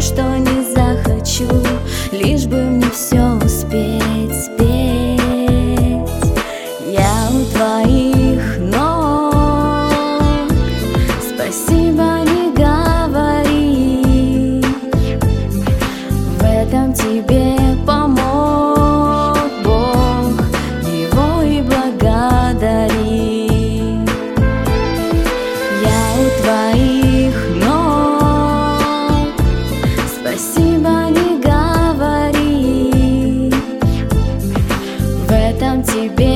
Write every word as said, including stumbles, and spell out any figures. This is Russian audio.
что не захочу, лишь бы мне все успеть спеть. Я у твоих ног, спасибо не говори, в этом тебе помог Бог, его и благодари. Я у твоих ног, спасибо не говори, в этом тебе